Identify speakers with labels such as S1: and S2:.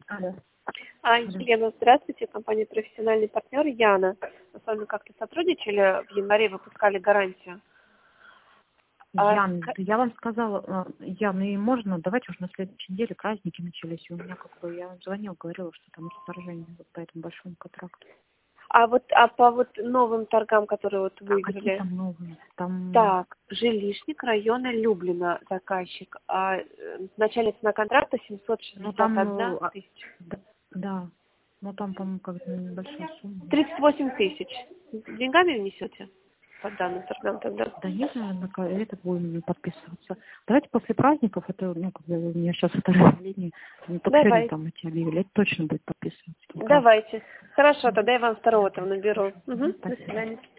S1: Алло. Алло.
S2: Елена, здравствуйте. Компания «Профессиональный партнер» Яна. Мы с вами как-то сотрудничали, в январе выпускали гарантию.
S1: Ян, я вам сказала, Ян, и можно, давайте уже на следующей неделе праздники начались, и у меня я вам звонила, говорила, что там расторжение вот по этому большому контракту.
S2: А по новым торгам, которые выиграли?
S1: Какие там новые?
S2: Так, жилищник района Люблино, заказчик. Начальная цена контракта 761 тысяча.
S1: Да, но там, по-моему, как-то небольшая сумма.
S2: 38 тысяч. Деньгами внесете по данным торгам тогда?
S1: Да нет, наверное, это будем подписываться. Давайте после праздников, это, у меня сейчас вторая линия, сегодня там эти объявили, это точно будет подписываться.
S2: Давайте. Хорошо, тогда я вам 2-го там наберу. До свидания.